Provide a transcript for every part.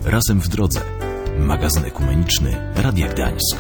Razem w drodze. Magazyn ekumeniczny Radia Gdańsk.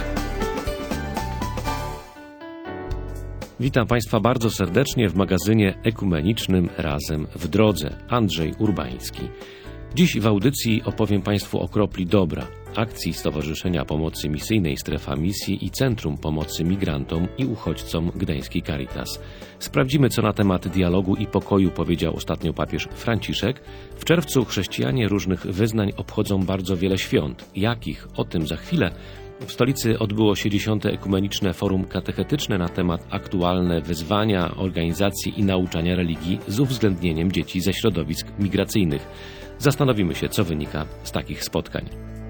Witam Państwa bardzo serdecznie w magazynie ekumenicznym Razem w drodze. Andrzej Urbański. Dziś w audycji opowiem Państwu o Kropli Dobra, akcji Stowarzyszenia Pomocy Misyjnej Strefa Misji i Centrum Pomocy Migrantom i Uchodźcom Gdańskiej Caritas. Sprawdzimy, co na temat dialogu i pokoju powiedział ostatnio papież Franciszek. W czerwcu chrześcijanie różnych wyznań obchodzą bardzo wiele świąt. Jakich? O tym za chwilę. W stolicy odbyło się 10. Ekumeniczne Forum Katechetyczne na temat aktualne wyzwania organizacji i nauczania religii z uwzględnieniem dzieci ze środowisk migracyjnych. Zastanowimy się, co wynika z takich spotkań.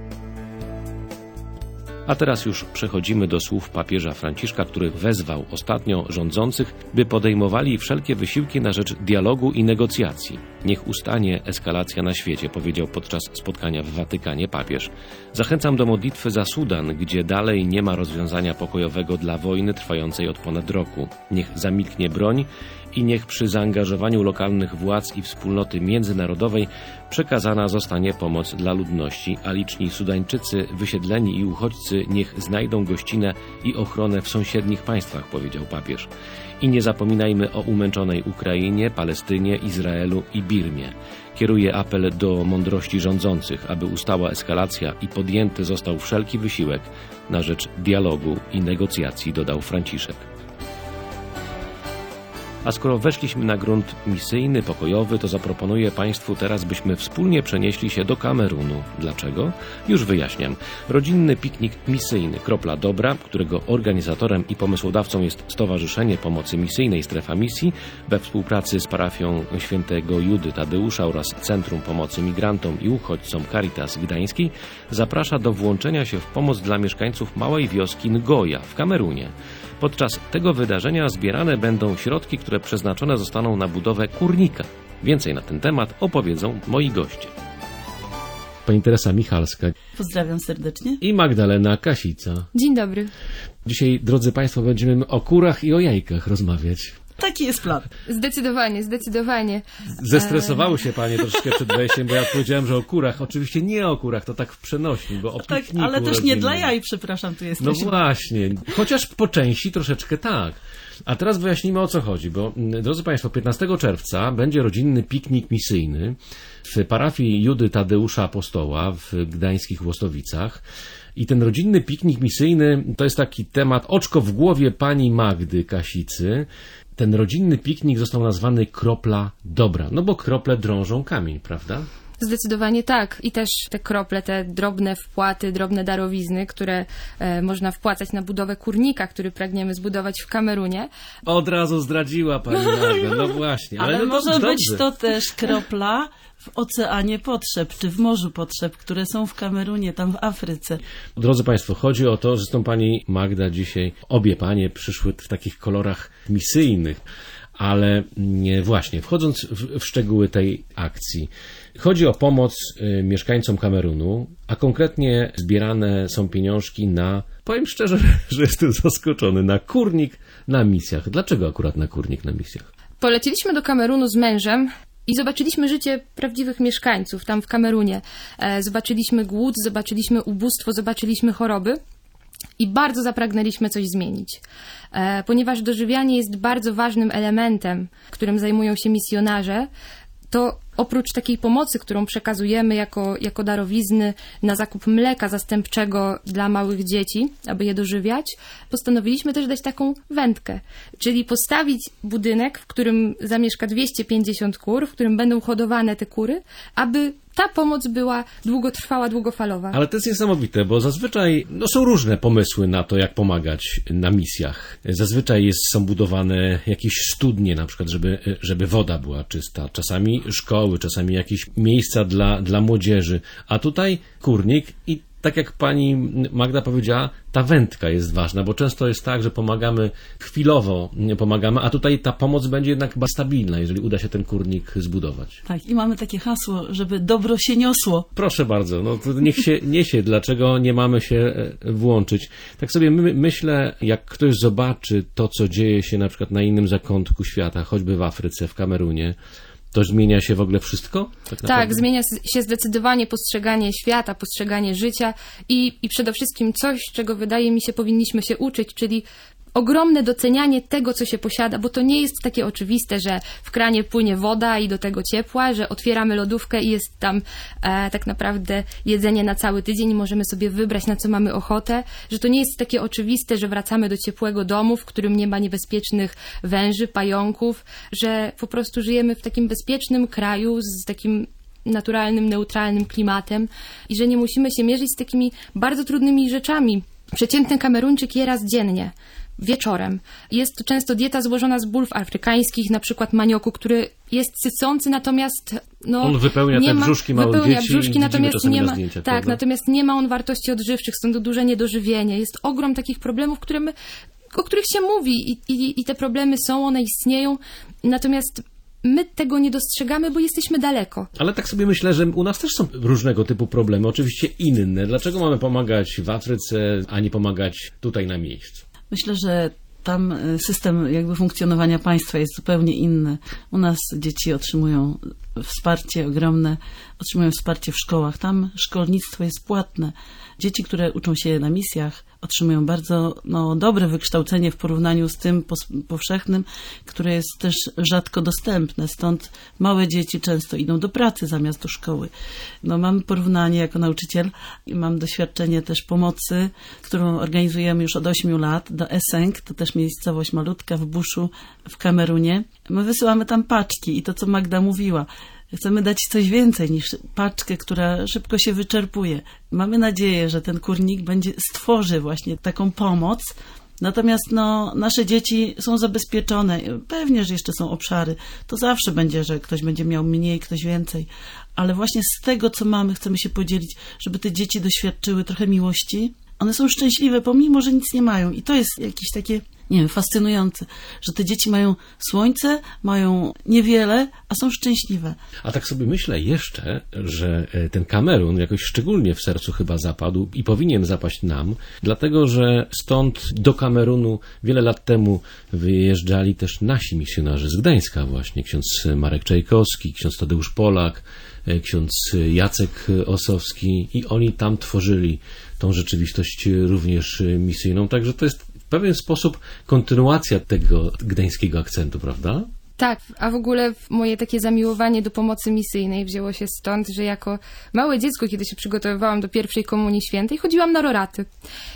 A teraz już przechodzimy do słów papieża Franciszka, który wezwał ostatnio rządzących, by podejmowali wszelkie wysiłki na rzecz dialogu i negocjacji. Niech ustanie eskalacja na świecie, powiedział podczas spotkania w Watykanie papież. Zachęcam do modlitwy za Sudan, gdzie dalej nie ma rozwiązania pokojowego dla wojny trwającej od ponad roku. Niech zamilknie broń i niech przy zaangażowaniu lokalnych władz i wspólnoty międzynarodowej przekazana zostanie pomoc dla ludności, a liczni Sudańczycy, wysiedleni i uchodźcy niech znajdą gościnę i ochronę w sąsiednich państwach, powiedział papież. I nie zapominajmy o umęczonej Ukrainie, Palestynie, Izraelu i Birmie. Kieruje apel do mądrości rządzących, aby ustała eskalacja i podjęty został wszelki wysiłek na rzecz dialogu i negocjacji, dodał Franciszek. A skoro weszliśmy na grunt misyjny, pokojowy, to zaproponuję Państwu teraz, byśmy wspólnie przenieśli się do Kamerunu. Dlaczego? Już wyjaśniam. Rodzinny piknik misyjny Kropla Dobra, którego organizatorem i pomysłodawcą jest Stowarzyszenie Pomocy Misyjnej Strefa Misji we współpracy z parafią świętego Judy Tadeusza oraz Centrum Pomocy Migrantom i Uchodźcom Caritas Gdańskiej, zaprasza do włączenia się w pomoc dla mieszkańców małej wioski Ngoja w Kamerunie. Podczas tego wydarzenia zbierane będą środki, które przeznaczone zostaną na budowę kurnika. Więcej na ten temat opowiedzą moi goście. Pani Teresa Michalska. Pozdrawiam serdecznie. I Magdalena Kasica. Dzień dobry. Dzisiaj, drodzy Państwo, będziemy o kurach i o jajkach rozmawiać. Taki jest plan. Zdecydowanie. Zestresowały się Panie troszeczkę przed wejściem, bo ja powiedziałem, że o kurach. Oczywiście nie o kurach, to tak w przenośni, bo o tak, pikniku ale też rodzinnym. nie dla jaj, przepraszam, tu jesteś. No właśnie, chociaż po części troszeczkę tak. A teraz wyjaśnimy, o co chodzi, bo drodzy Państwo, 15 czerwca będzie rodzinny piknik misyjny w parafii Judy Tadeusza Apostoła w gdańskich Łostowicach. I ten rodzinny piknik misyjny to jest taki temat oczko w głowie pani Magdy Kasicy. Ten rodzinny piknik został nazwany Kropla Dobra, no bo krople drążą kamień, prawda? Zdecydowanie tak. I też te krople, te drobne wpłaty, drobne darowizny, które można wpłacać na budowę kurnika, który pragniemy zbudować w Kamerunie. Od razu zdradziła pani Magda, no właśnie. Ale może być to też kropla w oceanie potrzeb, czy w morzu potrzeb, które są w Kamerunie, tam w Afryce. Drodzy Państwo, chodzi o to, że zresztą pani Magda dzisiaj, obie panie przyszły w takich kolorach misyjnych, ale właśnie, wchodząc w szczegóły tej akcji, chodzi o pomoc mieszkańcom Kamerunu, a konkretnie zbierane są pieniążki na, powiem szczerze, że jestem zaskoczony, na kurnik na misjach. Dlaczego akurat na kurnik na misjach? Poleciliśmy do Kamerunu z mężem i zobaczyliśmy życie prawdziwych mieszkańców tam w Kamerunie. Zobaczyliśmy głód, zobaczyliśmy ubóstwo, zobaczyliśmy choroby. I bardzo zapragnęliśmy coś zmienić, ponieważ dożywianie jest bardzo ważnym elementem, którym zajmują się misjonarze, to oprócz takiej pomocy, którą przekazujemy jako darowizny na zakup mleka zastępczego dla małych dzieci, aby je dożywiać, postanowiliśmy też dać taką wędkę, czyli postawić budynek, w którym zamieszka 250 kur, w którym będą hodowane te kury, aby ta pomoc była długotrwała, długofalowa. Ale to jest niesamowite, bo zazwyczaj są różne pomysły na to, jak pomagać na misjach. Zazwyczaj są budowane jakieś studnie, na przykład, żeby woda była czysta. Czasami szkoły, czasami jakieś miejsca dla młodzieży. A tutaj kurnik i tak jak pani Magda powiedziała, ta wędka jest ważna, bo często jest tak, że pomagamy chwilowo, a tutaj ta pomoc będzie jednak stabilna, jeżeli uda się ten kurnik zbudować. Tak, i mamy takie hasło, żeby dobro się niosło. Proszę bardzo, no to niech się niesie, dlaczego nie mamy się włączyć. Tak sobie myślę, jak ktoś zobaczy to, co dzieje się na przykład na innym zakątku świata, choćby w Afryce, w Kamerunie, To zmienia się w ogóle wszystko? Tak, zmienia się zdecydowanie postrzeganie świata, postrzeganie życia i przede wszystkim coś, czego wydaje mi się powinniśmy się uczyć, czyli ogromne docenianie tego, co się posiada, bo to nie jest takie oczywiste, że w kranie płynie woda i do tego ciepła, że otwieramy lodówkę i jest tam tak naprawdę jedzenie na cały tydzień i możemy sobie wybrać, na co mamy ochotę, że to nie jest takie oczywiste, że wracamy do ciepłego domu, w którym nie ma niebezpiecznych węży, pająków, że po prostu żyjemy w takim bezpiecznym kraju z takim naturalnym, neutralnym klimatem i że nie musimy się mierzyć z takimi bardzo trudnymi rzeczami. Przeciętny Kameruńczyk je raz dziennie. Wieczorem. Jest to często dieta złożona z bulw afrykańskich, na przykład manioku, który jest sycący, natomiast on wypełnia te brzuszki małych dzieci, natomiast nie ma, zdjęciach, tak, natomiast nie ma on wartości odżywczych, stąd duże niedożywienie. Jest ogrom takich problemów, o których się mówi i te problemy są, one istnieją, natomiast my tego nie dostrzegamy, bo jesteśmy daleko. Ale tak sobie myślę, że u nas też są różnego typu problemy, oczywiście inne. Dlaczego mamy pomagać w Afryce, a nie pomagać tutaj na miejscu? Myślę, że tam system jakby funkcjonowania państwa jest zupełnie inny. U nas dzieci otrzymują wsparcie ogromne, otrzymują wsparcie w szkołach. Tam szkolnictwo jest płatne. Dzieci, które uczą się na misjach, otrzymują bardzo dobre wykształcenie w porównaniu z tym powszechnym, które jest też rzadko dostępne. Stąd małe dzieci często idą do pracy zamiast do szkoły. Mam porównanie jako nauczyciel i mam doświadczenie też pomocy, którą organizujemy już od 8 lat do Eseng, to też miejscowość malutka w buszu w Kamerunie. My wysyłamy tam paczki i to, co Magda mówiła, chcemy dać coś więcej niż paczkę, która szybko się wyczerpuje. Mamy nadzieję, że ten kurnik stworzy właśnie taką pomoc. Natomiast nasze dzieci są zabezpieczone. Pewnie, że jeszcze są obszary. To zawsze będzie, że ktoś będzie miał mniej, ktoś więcej. Ale właśnie z tego, co mamy, chcemy się podzielić, żeby te dzieci doświadczyły trochę miłości. One są szczęśliwe, pomimo, że nic nie mają. I to jest jakieś takie, fascynujące, że te dzieci mają słońce, mają niewiele, a są szczęśliwe. A tak sobie myślę jeszcze, że ten Kamerun jakoś szczególnie w sercu chyba zapadł i powinien zapaść nam, dlatego że stąd do Kamerunu wiele lat temu wyjeżdżali też nasi misjonarze z Gdańska właśnie, ksiądz Marek Czajkowski, ksiądz Tadeusz Polak, ksiądz Jacek Osowski i oni tam tworzyli tą rzeczywistość również misyjną, także to jest w pewien sposób kontynuacja tego gdańskiego akcentu, prawda? Tak, a w ogóle moje takie zamiłowanie do pomocy misyjnej wzięło się stąd, że jako małe dziecko, kiedy się przygotowywałam do pierwszej Komunii Świętej, chodziłam na roraty.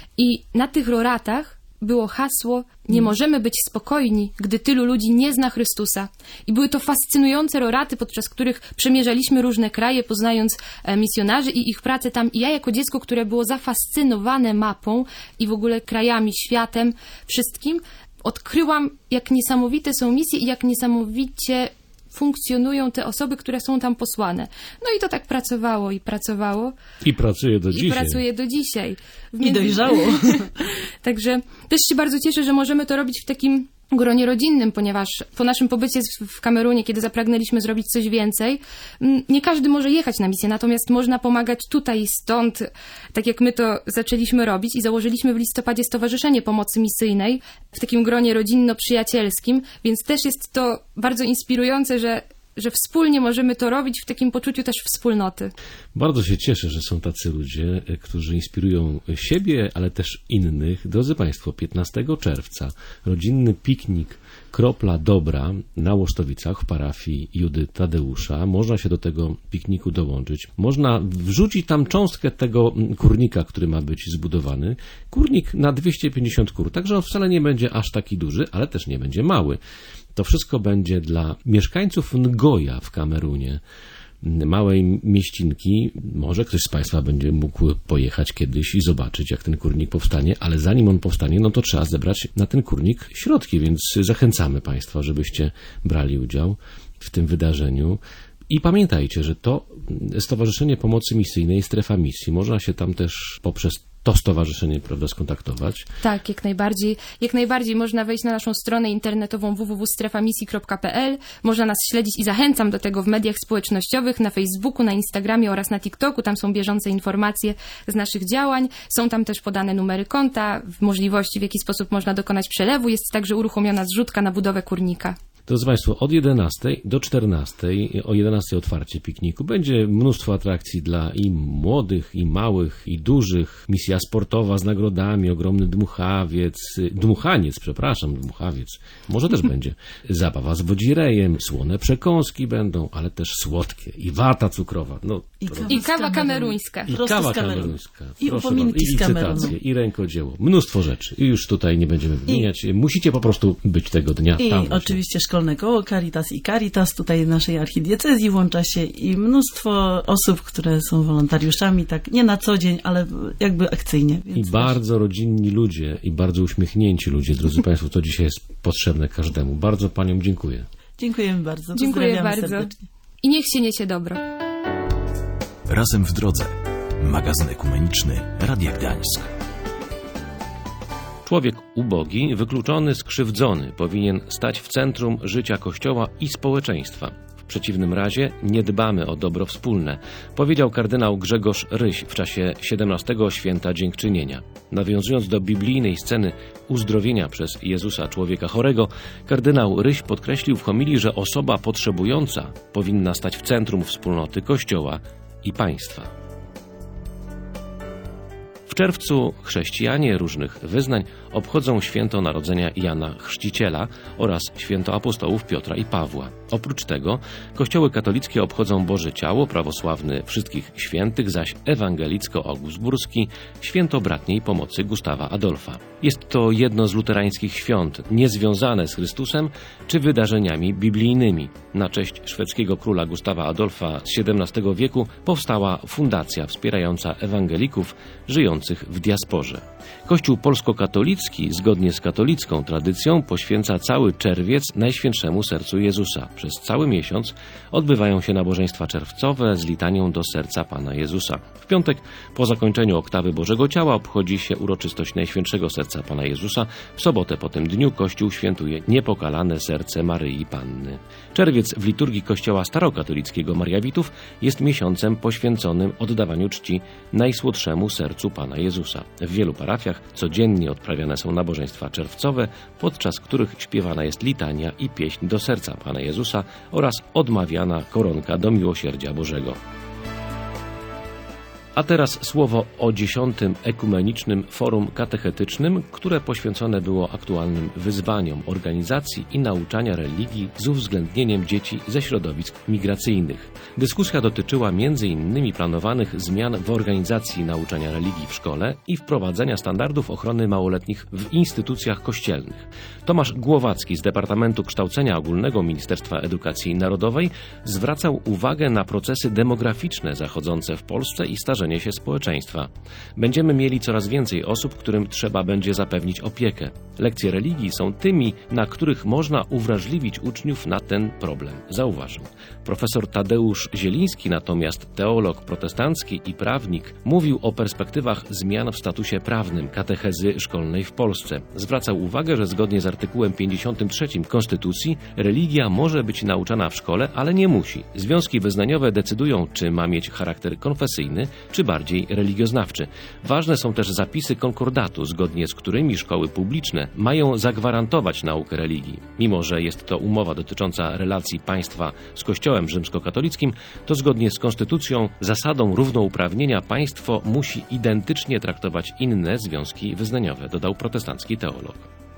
I na tych roratach było hasło: nie możemy być spokojni, gdy tylu ludzi nie zna Chrystusa. I były to fascynujące roraty, podczas których przemierzaliśmy różne kraje, poznając misjonarzy i ich pracę tam. I ja jako dziecko, które było zafascynowane mapą i w ogóle krajami, światem, wszystkim, odkryłam, jak niesamowite są misje i jak niesamowicie funkcjonują te osoby, które są tam posłane. No i to tak pracowało i pracowało. I pracuje do dzisiaj. I pracuje do dzisiaj. I dojrzało. Także też się bardzo cieszę, że możemy to robić w takim gronie rodzinnym, ponieważ po naszym pobycie w Kamerunie, kiedy zapragnęliśmy zrobić coś więcej, nie każdy może jechać na misję, natomiast można pomagać tutaj i stąd, tak jak my to zaczęliśmy robić i założyliśmy w listopadzie Stowarzyszenie Pomocy Misyjnej w takim gronie rodzinno-przyjacielskim, więc też jest to bardzo inspirujące, że wspólnie możemy to robić w takim poczuciu też wspólnoty. Bardzo się cieszę, że są tacy ludzie, którzy inspirują siebie, ale też innych. Drodzy Państwo, 15 czerwca rodzinny piknik Kropla Dobra na Łosztowicach w parafii Judy Tadeusza. Można się do tego pikniku dołączyć. Można wrzucić tam cząstkę tego kurnika, który ma być zbudowany. Kurnik na 250 kur, także on wcale nie będzie aż taki duży, ale też nie będzie mały. To wszystko będzie dla mieszkańców Ngoja w Kamerunie, małej mieścinki. Może ktoś z Państwa będzie mógł pojechać kiedyś i zobaczyć, jak ten kurnik powstanie, ale zanim on powstanie, to trzeba zebrać na ten kurnik środki, więc zachęcamy Państwa, żebyście brali udział w tym wydarzeniu. I pamiętajcie, że to Stowarzyszenie Pomocy Misyjnej, Strefa Misji, można się tam też poprzez to stowarzyszenie, prawda, skontaktować. Tak, jak najbardziej. Jak najbardziej można wejść na naszą stronę internetową www.strefamisji.pl. Można nas śledzić i zachęcam do tego w mediach społecznościowych, na Facebooku, na Instagramie oraz na TikToku. Tam są bieżące informacje z naszych działań. Są tam też podane numery konta, możliwości, w jaki sposób można dokonać przelewu. Jest także uruchomiona zrzutka na budowę kurnika. Drodzy Państwo, od 11 do 14, o 11 otwarcie pikniku. Będzie mnóstwo atrakcji dla i młodych, i małych, i dużych. Misja sportowa z nagrodami, ogromny dmuchawiec, może też będzie. Zabawa z wodzirejem, słone przekąski będą, ale też słodkie i wata cukrowa. No, I kawa kameruńska. I kawa kameruńska. I Proszę upominki bardzo, i z Kamerunu. licytacje, i rękodzieło. Mnóstwo rzeczy. I już tutaj nie będziemy wymieniać. Musicie po prostu być tego dnia I tam. oczywiście Szkolne Koło Caritas i Caritas tutaj naszej archidiecezji włącza się i mnóstwo osób, które są wolontariuszami, tak nie na co dzień, ale jakby akcyjnie. I Więc bardzo rodzinni ludzie i bardzo uśmiechnięci ludzie, drodzy Państwo, to dzisiaj jest potrzebne każdemu. Bardzo Paniom dziękuję. dziękujemy bardzo. Dziękuję Pozdrawiamy bardzo. serdecznie. I niech się niesie dobro. Razem w drodze. Magazyn ekumeniczny Radia Gdańsk. Człowiek ubogi, wykluczony, skrzywdzony powinien stać w centrum życia Kościoła i społeczeństwa. W przeciwnym razie nie dbamy o dobro wspólne, powiedział kardynał Grzegorz Ryś w czasie 17 Święta Dziękczynienia. Nawiązując do biblijnej sceny uzdrowienia przez Jezusa człowieka chorego, kardynał Ryś podkreślił w homilii, że osoba potrzebująca powinna stać w centrum wspólnoty Kościoła i państwa. W czerwcu chrześcijanie różnych wyznań obchodzą święto narodzenia Jana Chrzciciela oraz święto apostołów Piotra i Pawła. Oprócz tego kościoły katolickie obchodzą Boże Ciało, prawosławny Wszystkich Świętych, zaś ewangelicko-augustburski święto Bratniej Pomocy Gustawa Adolfa. Jest to jedno z luterańskich świąt, niezwiązane z Chrystusem czy wydarzeniami biblijnymi. Na cześć szwedzkiego króla Gustawa Adolfa z XVII wieku powstała fundacja wspierająca ewangelików żyjących w diasporze. Kościół polsko-katolicki, zgodnie z katolicką tradycją, poświęca cały czerwiec Najświętszemu Sercu Jezusa. Przez cały miesiąc odbywają się nabożeństwa czerwcowe z litanią do serca Pana Jezusa. W piątek, po zakończeniu oktawy Bożego Ciała, obchodzi się uroczystość Najświętszego Serca Pana Jezusa. W sobotę po tym dniu Kościół świętuje Niepokalane Serce Maryi Panny. Czerwiec w liturgii Kościoła Starokatolickiego Mariawitów jest miesiącem poświęconym oddawaniu czci Najsłodszemu Sercu Pana Jezusa. W wielu parafiach codziennie odprawiane są nabożeństwa czerwcowe, podczas których śpiewana jest litania i pieśń do serca Pana Jezusa oraz odmawiana koronka do miłosierdzia Bożego. A teraz słowo o 10. Ekumenicznym Forum Katechetycznym, które poświęcone było aktualnym wyzwaniom organizacji i nauczania religii z uwzględnieniem dzieci ze środowisk migracyjnych. Dyskusja dotyczyła m.in. planowanych zmian w organizacji nauczania religii w szkole i wprowadzenia standardów ochrony małoletnich w instytucjach kościelnych. Tomasz Głowacki z Departamentu Kształcenia Ogólnego Ministerstwa Edukacji Narodowej zwracał uwagę na procesy demograficzne zachodzące w Polsce i starzenie się społeczeństwa. Będziemy mieli coraz więcej osób, którym trzeba będzie zapewnić opiekę. Lekcje religii są tymi, na których można uwrażliwić uczniów na ten problem, zauważył. Profesor Tadeusz Zieliński, natomiast teolog protestancki i prawnik, mówił o perspektywach zmian w statusie prawnym katechezy szkolnej w Polsce. Zwracał uwagę, że zgodnie z artykułem 53 Konstytucji religia może być nauczana w szkole, ale nie musi. Związki wyznaniowe decydują, czy ma mieć charakter konfesyjny, czy bardziej religioznawczy. Ważne są też zapisy konkordatu, zgodnie z którymi szkoły publiczne mają zagwarantować naukę religii. Mimo że jest to umowa dotycząca relacji państwa z Kościołem rzymskokatolickim, to zgodnie z konstytucją, zasadą równouprawnienia państwo musi identycznie traktować inne związki wyznaniowe, dodał protestancki teolog.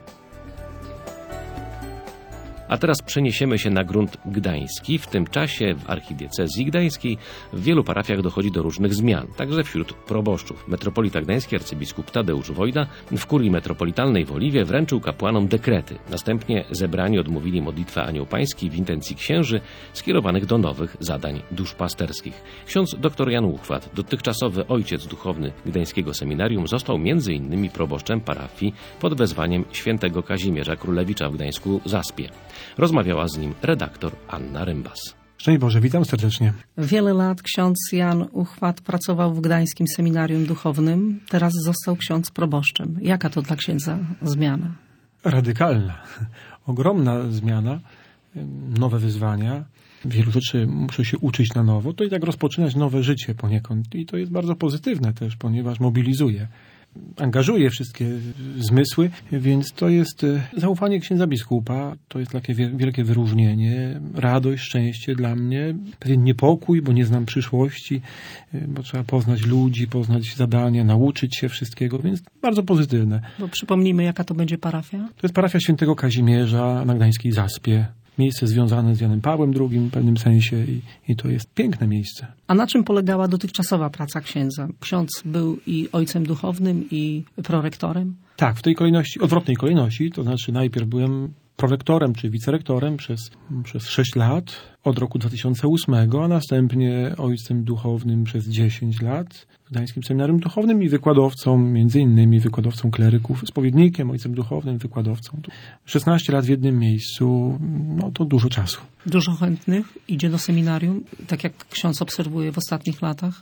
A teraz przeniesiemy się na grunt gdański. W tym czasie w archidiecezji gdańskiej w wielu parafiach dochodzi do różnych zmian, także wśród proboszczów. Metropolita gdański arcybiskup Tadeusz Wojda w kurii metropolitalnej w Oliwie wręczył kapłanom dekrety. Następnie zebrani odmówili modlitwę Anioł Pański w intencji księży skierowanych do nowych zadań duszpasterskich. Ksiądz dr Jan Uchwat, dotychczasowy ojciec duchowny gdańskiego seminarium, został m.in. proboszczem parafii pod wezwaniem świętego Kazimierza Królewicza w Gdańsku-Zaspie. Rozmawiała z nim redaktor Anna Rymbas. Szczęść Boże, witam serdecznie. Wiele lat ksiądz Jan Uchwat pracował w Gdańskim Seminarium Duchownym. Teraz został ksiądz proboszczem. Jaka to dla księdza zmiana? Radykalna, ogromna zmiana, nowe wyzwania. Wielu rzeczy muszę się uczyć na nowo, to i tak rozpoczynać nowe życie poniekąd. I to jest bardzo pozytywne też, ponieważ mobilizuje. angażuje wszystkie zmysły, więc to jest zaufanie księdza biskupa, to jest takie wielkie wyróżnienie, radość, szczęście dla mnie, pewien niepokój, bo nie znam przyszłości, bo trzeba poznać ludzi, poznać zadania, nauczyć się wszystkiego, więc bardzo pozytywne. Bo przypomnijmy, jaka to będzie parafia? To jest parafia świętego Kazimierza na Gdańskiej Zaspie. Miejsce związane z Janem Pawłem II w pewnym sensie i to jest piękne miejsce. A na czym polegała dotychczasowa praca księdza? Ksiądz był i ojcem duchownym, i prorektorem? Tak, w tej kolejności, odwrotnej kolejności, to znaczy najpierw byłem prorektorem czy wicerektorem przez 6 lat, od roku 2008, a następnie ojcem duchownym przez 10 lat w Gdańskim Seminarium Duchownym i wykładowcą, między innymi wykładowcą kleryków, spowiednikiem, ojcem duchownym, wykładowcą. 16 lat w jednym miejscu, no to dużo czasu. Dużo chętnych idzie do seminarium, tak jak ksiądz obserwuje w ostatnich latach.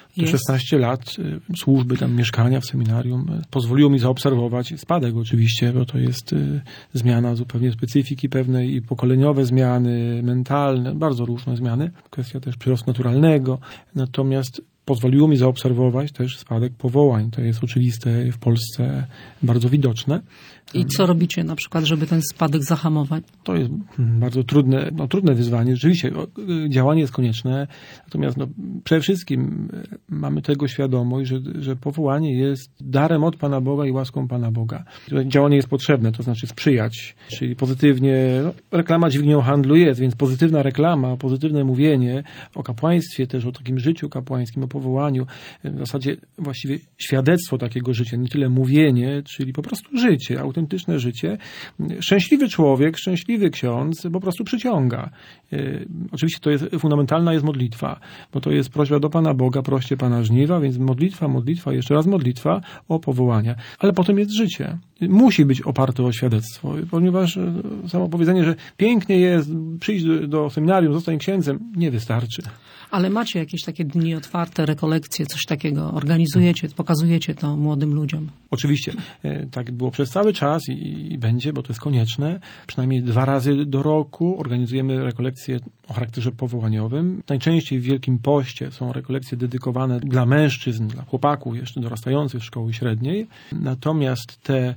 16 lat służby, tam mieszkania w seminarium pozwoliło mi zaobserwować spadek oczywiście, bo to jest zmiana zupełnie specyfiki pewnej i pokoleniowe zmiany, mentalne, bardzo różne zmiany. Kwestia też przyrostu naturalnego. Natomiast pozwoliło mi zaobserwować też spadek powołań. To jest oczywiste w Polsce, bardzo widoczne. I co robicie na przykład, żeby ten spadek zahamować? To jest bardzo trudne wyzwanie. Rzeczywiście działanie jest konieczne, natomiast przede wszystkim mamy tego świadomość, że powołanie jest darem od Pana Boga i łaską Pana Boga. Działanie jest potrzebne, to znaczy sprzyjać, czyli pozytywnie, reklama dźwignią handlu jest, więc pozytywna reklama, pozytywne mówienie o kapłaństwie, też o takim życiu kapłańskim, o powołaniu, w zasadzie właściwie świadectwo takiego życia, nie tyle mówienie, czyli po prostu życie, autentyczne życie. Szczęśliwy człowiek, szczęśliwy ksiądz po prostu przyciąga. Oczywiście to jest fundamentalna jest modlitwa, bo to jest prośba do Pana Boga, proście Pana żniwa, więc modlitwa, jeszcze raz modlitwa o powołania. Ale potem jest życie. Musi być oparte o świadectwo, ponieważ samo powiedzenie, że pięknie jest przyjść do seminarium, zostań księdzem, nie wystarczy. Ale macie jakieś takie dni otwarte, rekolekcje, coś takiego, organizujecie, pokazujecie to młodym ludziom? Oczywiście. Tak było przez cały czas i będzie, bo to jest konieczne. Przynajmniej 2 razy do roku organizujemy rekolekcje o charakterze powołaniowym. Najczęściej w Wielkim Poście są rekolekcje dedykowane dla mężczyzn, dla chłopaków jeszcze dorastających szkoły średniej. Natomiast te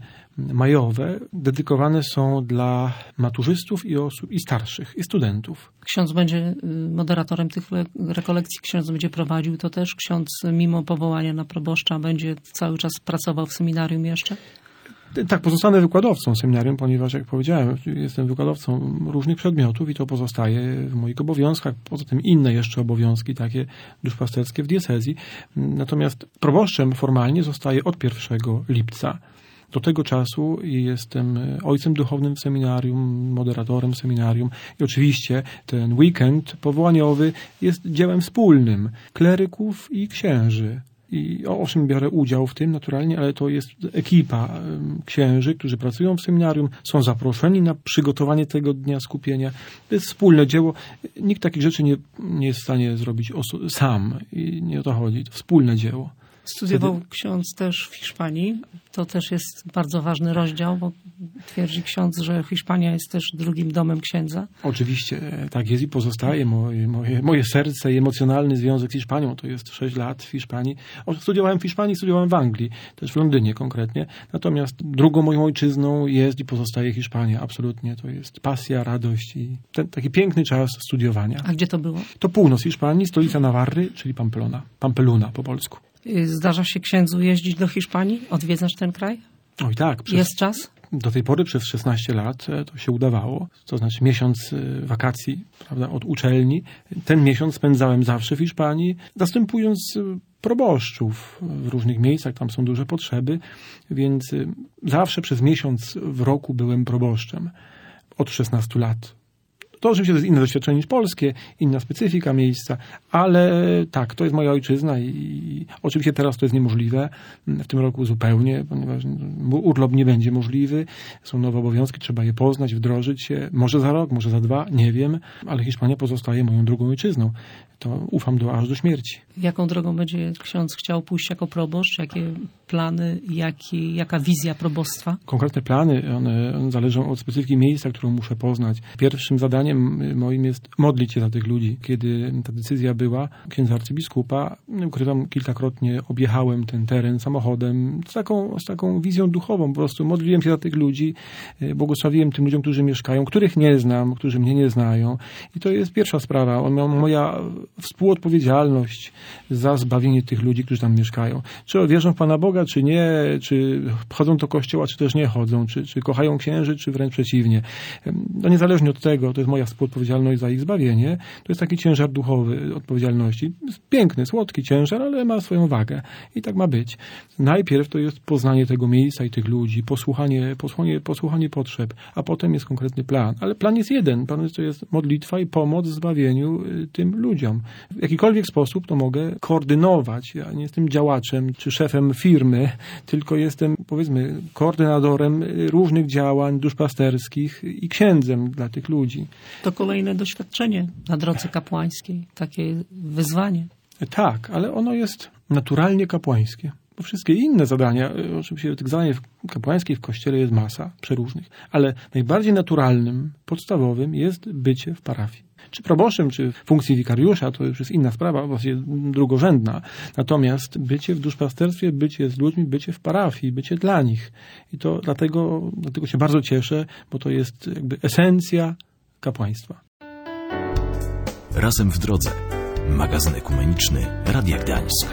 majowe dedykowane są dla maturzystów i osób i starszych, i studentów. Ksiądz będzie moderatorem tych rekolekcji, ksiądz będzie prowadził to też? Ksiądz mimo powołania na proboszcza będzie cały czas pracował w seminarium jeszcze? Tak, pozostanę wykładowcą seminarium, ponieważ, jak powiedziałem, jestem wykładowcą różnych przedmiotów i to pozostaje w moich obowiązkach. Poza tym inne jeszcze obowiązki, takie duszpasterskie w diecezji. Natomiast proboszczem formalnie zostaje od 1 lipca. Do tego czasu jestem ojcem duchownym w seminarium, moderatorem seminarium i oczywiście ten weekend powołaniowy jest dziełem wspólnym kleryków i księży. I owszem, biorę udział w tym naturalnie, ale to jest ekipa księży, którzy pracują w seminarium, są zaproszeni na przygotowanie tego dnia skupienia. To jest wspólne dzieło. Nikt takich rzeczy nie jest w stanie zrobić sam i nie o to chodzi. To wspólne dzieło. Studiował ksiądz też w Hiszpanii. To też jest bardzo ważny rozdział, bo twierdzi ksiądz, że Hiszpania jest też drugim domem księdza. Oczywiście, tak jest i pozostaje. Moje serce i emocjonalny związek z Hiszpanią to jest 6 lat w Hiszpanii. Studiowałem w Hiszpanii, studiowałem w Anglii, też w Londynie konkretnie. Natomiast drugą moją ojczyzną jest i pozostaje Hiszpania. Absolutnie. To jest pasja, radość i ten taki piękny czas studiowania. A gdzie to było? To północ Hiszpanii, stolica Nawarry, czyli Pampeluna po polsku. Zdarza się księdzu jeździć do Hiszpanii? Odwiedzasz ten kraj? Oj tak. Jest czas? Do tej pory przez 16 lat to się udawało. To znaczy miesiąc wakacji, prawda, od uczelni. Ten miesiąc spędzałem zawsze w Hiszpanii, zastępując proboszczów w różnych miejscach. Tam są duże potrzeby, więc zawsze przez miesiąc w roku byłem proboszczem. Od 16 lat. To oczywiście to jest inne doświadczenie niż polskie, inna specyfika miejsca, ale tak, to jest moja ojczyzna i oczywiście teraz to jest niemożliwe, w tym roku zupełnie, ponieważ urlop nie będzie możliwy, są nowe obowiązki, trzeba je poznać, wdrożyć się, może za rok, może za 2, nie wiem, ale Hiszpania pozostaje moją drugą ojczyzną. To ufam aż do śmierci. Jaką drogą będzie ksiądz chciał pójść jako proboszcz? Jakie plany, jaka wizja probostwa? Konkretne plany, one zależą od specyfiki miejsca, którą muszę poznać. Pierwszym zadaniem zadaniem moim jest modlić się za tych ludzi. Kiedy ta decyzja była księdza arcybiskupa, ukrywam, kilkakrotnie objechałem ten teren samochodem z taką wizją duchową. Po prostu modliłem się za tych ludzi, błogosławiłem tym ludziom, którzy mieszkają, których nie znam, którzy mnie nie znają. I to jest pierwsza sprawa. Moja współodpowiedzialność za zbawienie tych ludzi, którzy tam mieszkają. Czy wierzą w Pana Boga, czy nie, czy chodzą do kościoła, czy też nie chodzą, czy kochają księży, czy wręcz przeciwnie. No niezależnie od tego, to jest moja współodpowiedzialność za ich zbawienie. To jest taki ciężar duchowy odpowiedzialności. Jest piękny, słodki ciężar, ale ma swoją wagę. I tak ma być. Najpierw to jest poznanie tego miejsca i tych ludzi, posłuchanie potrzeb, a potem jest konkretny plan. Ale plan jest jeden. Plan to jest modlitwa i pomoc w zbawieniu tym ludziom. W jakikolwiek sposób to mogę koordynować. Ja nie jestem działaczem czy szefem firmy, tylko jestem, powiedzmy, koordynatorem różnych działań duszpasterskich i księdzem dla tych ludzi. To kolejne doświadczenie na drodze kapłańskiej, takie wyzwanie. Tak, ale ono jest naturalnie kapłańskie. Bo wszystkie inne zadania, oczywiście tych zadań kapłańskich w kościele jest masa, przeróżnych, ale najbardziej naturalnym, podstawowym jest bycie w parafii. Czy proboszczem, czy funkcji wikariusza, to już jest inna sprawa, właściwie drugorzędna. Natomiast bycie w duszpasterstwie, bycie z ludźmi, bycie w parafii, bycie dla nich. I to dlatego się bardzo cieszę, bo to jest jakby esencja kapłaństwa. Razem w drodze. Magazyn ekumeniczny Radia Gdańsk.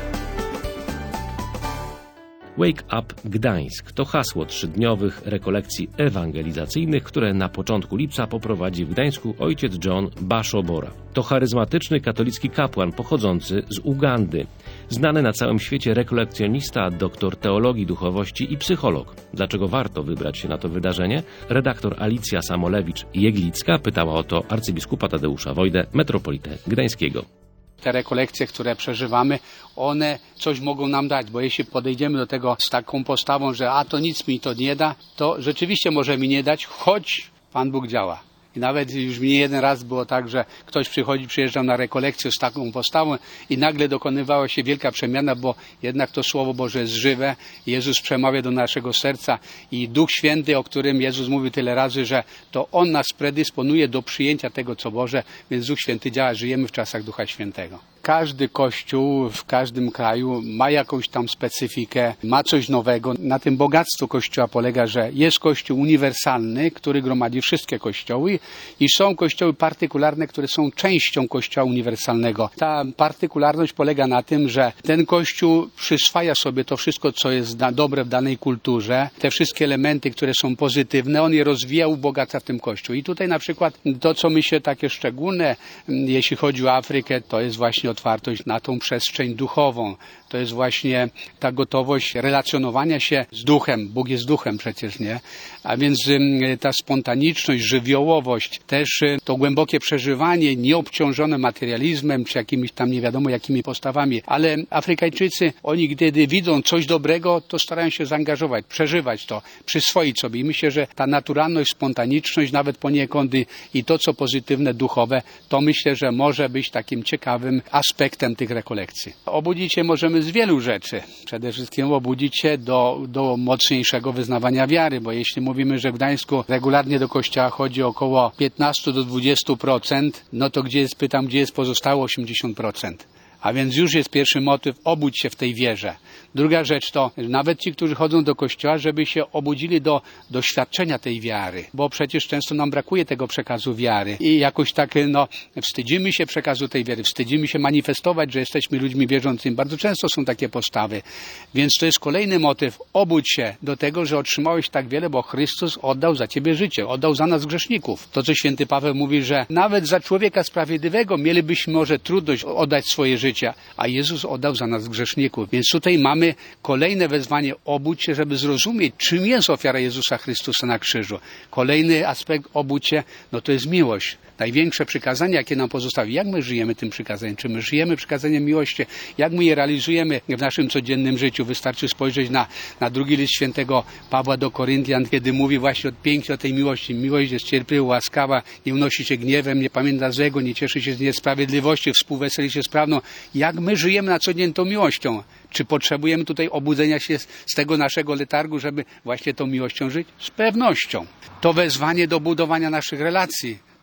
Wake Up Gdańsk to hasło 3-dniowych rekolekcji ewangelizacyjnych, które na początku lipca poprowadzi w Gdańsku ojciec John Bashobora. To charyzmatyczny katolicki kapłan pochodzący z Ugandy. Znany na całym świecie rekolekcjonista, doktor teologii, duchowości i psycholog. Dlaczego warto wybrać się na to wydarzenie? Redaktor Alicja Samolewicz-Jeglicka pytała o to arcybiskupa Tadeusza Wojdę, metropolitę gdańskiego. Te rekolekcje, które przeżywamy, one coś mogą nam dać, bo jeśli podejdziemy do tego z taką postawą, że to nic mi to nie da, to rzeczywiście może mi nie dać, choć Pan Bóg działa. I nawet już mi nie jeden raz było tak, że ktoś przyjeżdżał na rekolekcję z taką postawą i nagle dokonywała się wielka przemiana, bo jednak to Słowo Boże jest żywe. Jezus przemawia do naszego serca i Duch Święty, o którym Jezus mówił tyle razy, że to On nas predysponuje do przyjęcia tego, co Boże, więc Duch Święty działa, żyjemy w czasach Ducha Świętego. Każdy kościół w każdym kraju ma jakąś tam specyfikę, ma coś nowego. Na tym bogactwo Kościoła polega, że jest Kościół uniwersalny, który gromadzi wszystkie kościoły i są kościoły partykularne, które są częścią Kościoła uniwersalnego. Ta partykularność polega na tym, że ten Kościół przyswaja sobie to wszystko, co jest dobre w danej kulturze, te wszystkie elementy, które są pozytywne, on je rozwija, ubogaca w tym Kościół. I tutaj na przykład to, co myślę takie szczególne, jeśli chodzi o Afrykę, to jest właśnie otwartość na tą przestrzeń duchową. To jest właśnie ta gotowość relacjonowania się z duchem. Bóg jest duchem przecież, nie? A więc ta spontaniczność, żywiołowość, też to głębokie przeżywanie, nieobciążone materializmem, czy jakimiś tam nie wiadomo jakimi postawami. Ale Afrykańczycy, oni gdy widzą coś dobrego, to starają się zaangażować, przeżywać to, przyswoić sobie. I myślę, że ta naturalność, spontaniczność, nawet poniekąd i to, co pozytywne, duchowe, to myślę, że może być takim ciekawym aspektem tych rekolekcji. Obudzić się możemy z wielu rzeczy. Przede wszystkim obudzić się do mocniejszego wyznawania wiary, bo jeśli mówimy, że w Gdańsku regularnie do kościoła chodzi około 15 do 20%, no to gdzie jest pozostałe 80%. A więc już jest pierwszy motyw, obudź się w tej wierze. Druga rzecz to nawet ci, którzy chodzą do kościoła, żeby się obudzili do doświadczenia tej wiary, bo przecież często nam brakuje tego przekazu wiary i jakoś tak wstydzimy się przekazu tej wiary, wstydzimy się manifestować, że jesteśmy ludźmi wierzącymi. Bardzo często są takie postawy, więc to jest kolejny motyw, obudź się do tego, że otrzymałeś tak wiele, bo Chrystus oddał za ciebie życie, oddał za nas grzeszników. To, co święty Paweł mówi, że nawet za człowieka sprawiedliwego mielibyśmy może trudność oddać swoje życie, a Jezus oddał za nas grzeszników. Więc tutaj mamy kolejne wezwanie, obudź się, żeby zrozumieć, czym jest ofiara Jezusa Chrystusa na krzyżu. Kolejny aspekt, obudź się, no to jest miłość. Największe przykazanie, jakie nam pozostawi. Jak my żyjemy tym przykazaniem? Czy my żyjemy przykazaniem miłości? Jak my je realizujemy w naszym codziennym życiu? Wystarczy spojrzeć na drugi list świętego Pawła do Koryntian, kiedy mówi właśnie pięknie o tej miłości. Miłość jest cierpliwa, łaskawa, nie unosi się gniewem, nie pamięta złego, nie cieszy się z niesprawiedliwości, współweseli się z prawdą. Jak my żyjemy na co dzień tą miłością? Czy potrzebujemy tutaj obudzenia się z tego naszego letargu, żeby właśnie tą miłością żyć? Z pewnością. To wezwanie do budowania naszych relacji.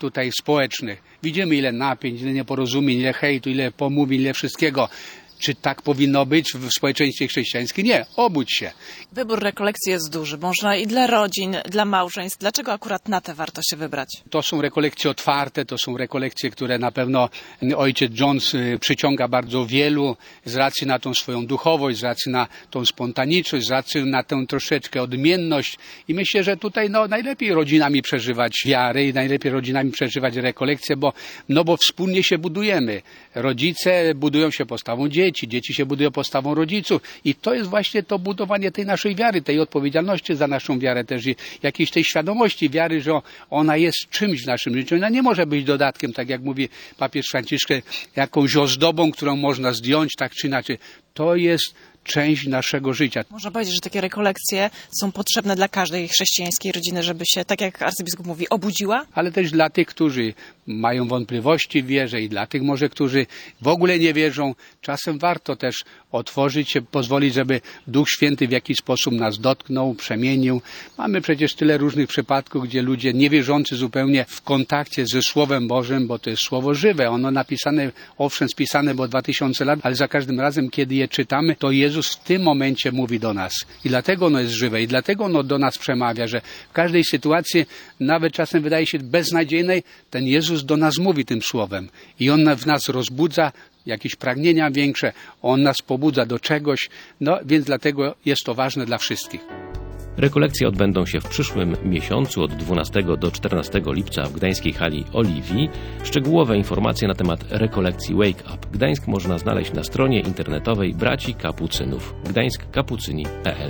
tutaj społecznych. Widzimy ile napięć, ile nieporozumień, ile hejtu, ile pomówień, ile wszystkiego. Czy tak powinno być w społeczeństwie chrześcijańskim? Nie, obudź się. Wybór rekolekcji jest duży. Można i dla rodzin, dla małżeństw. Dlaczego akurat na te warto się wybrać? To są rekolekcje otwarte, to są rekolekcje, które na pewno ojciec Jones przyciąga bardzo wielu z racji na tą swoją duchowość, z racji na tą spontaniczność, z racji na tę troszeczkę odmienność. I myślę, że tutaj najlepiej rodzinami przeżywać wiarę i najlepiej rodzinami przeżywać rekolekcje, bo wspólnie się budujemy. Rodzice budują się postawą dzieci się budują postawą rodziców i to jest właśnie to budowanie tej naszej wiary, tej odpowiedzialności za naszą wiarę też i jakiejś tej świadomości wiary, że ona jest czymś w naszym życiu. Ona nie może być dodatkiem, tak jak mówi papież Franciszek, jakąś ozdobą, którą można zdjąć tak czy inaczej. To jest część naszego życia. Można powiedzieć, że takie rekolekcje są potrzebne dla każdej chrześcijańskiej rodziny, żeby się, tak jak arcybiskup mówi, obudziła? Ale też dla tych, którzy mają wątpliwości w wierze i dla tych może, którzy w ogóle nie wierzą. Czasem warto też otworzyć się, pozwolić, żeby Duch Święty w jakiś sposób nas dotknął, przemienił. Mamy przecież tyle różnych przypadków, gdzie ludzie niewierzący zupełnie w kontakcie ze Słowem Bożym, bo to jest Słowo żywe. Ono napisane, owszem, spisane było 2000 lat, ale za każdym razem, kiedy je czytamy, to Jezus w tym momencie mówi do nas. I dlatego ono jest żywe i dlatego ono do nas przemawia, że w każdej sytuacji, nawet czasem wydaje się beznadziejnej, ten Jezus do nas mówi tym słowem. I On w nas rozbudza jakieś pragnienia większe, On nas pobudza do czegoś, więc dlatego jest to ważne dla wszystkich. Rekolekcje odbędą się w przyszłym miesiącu od 12 do 14 lipca w gdańskiej hali Oliwii. Szczegółowe informacje na temat rekolekcji Wake Up Gdańsk można znaleźć na stronie internetowej Braci Kapucynów gdańskkapucyni.pl.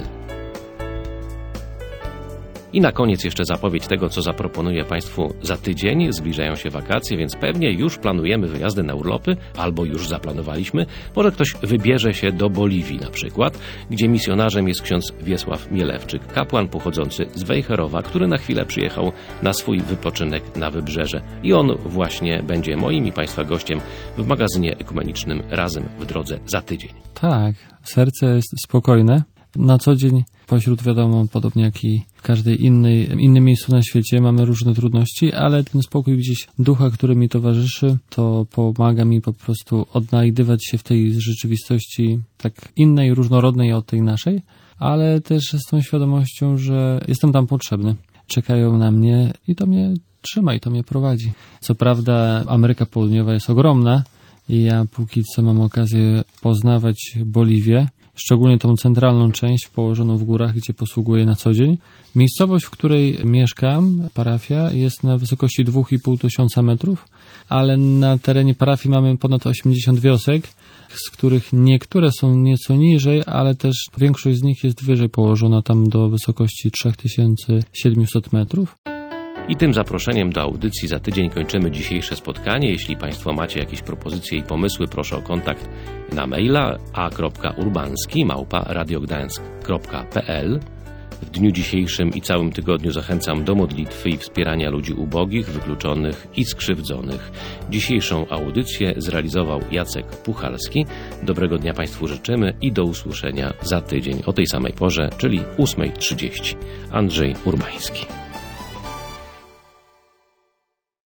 I na koniec jeszcze zapowiedź tego, co zaproponuję Państwu za tydzień. Zbliżają się wakacje, więc pewnie już planujemy wyjazdy na urlopy, albo już zaplanowaliśmy. Może ktoś wybierze się do Boliwii na przykład, gdzie misjonarzem jest ksiądz Wiesław Mielewczyk, kapłan pochodzący z Wejherowa, który na chwilę przyjechał na swój wypoczynek na Wybrzeże. I on właśnie będzie moim i Państwa gościem w magazynie ekumenicznym Razem w drodze za tydzień. Tak, serce jest spokojne. Na co dzień pośród, wiadomo, podobnie jak i w każdej innym miejscu na świecie mamy różne trudności, ale ten spokój gdzieś ducha, który mi towarzyszy, to pomaga mi po prostu odnajdywać się w tej rzeczywistości tak innej, różnorodnej od tej naszej, ale też z tą świadomością, że jestem tam potrzebny. Czekają na mnie i to mnie trzyma i to mnie prowadzi. Co prawda Ameryka Południowa jest ogromna i ja póki co mam okazję poznawać Boliwię, szczególnie tą centralną część położoną w górach, gdzie posługuję na co dzień. Miejscowość, w której mieszkam, parafia, jest na wysokości 2500 metrów, ale na terenie parafii mamy ponad 80 wiosek, z których niektóre są nieco niżej, ale też większość z nich jest wyżej położona, tam do wysokości 3700 metrów. I tym zaproszeniem do audycji za tydzień kończymy dzisiejsze spotkanie. Jeśli Państwo macie jakieś propozycje i pomysły, proszę o kontakt na maila a.urbanski@radiogdańsk.pl. W dniu dzisiejszym i całym tygodniu zachęcam do modlitwy i wspierania ludzi ubogich, wykluczonych i skrzywdzonych. Dzisiejszą audycję zrealizował Jacek Puchalski. Dobrego dnia Państwu życzymy i do usłyszenia za tydzień o tej samej porze, czyli 8:30. Andrzej Urbański.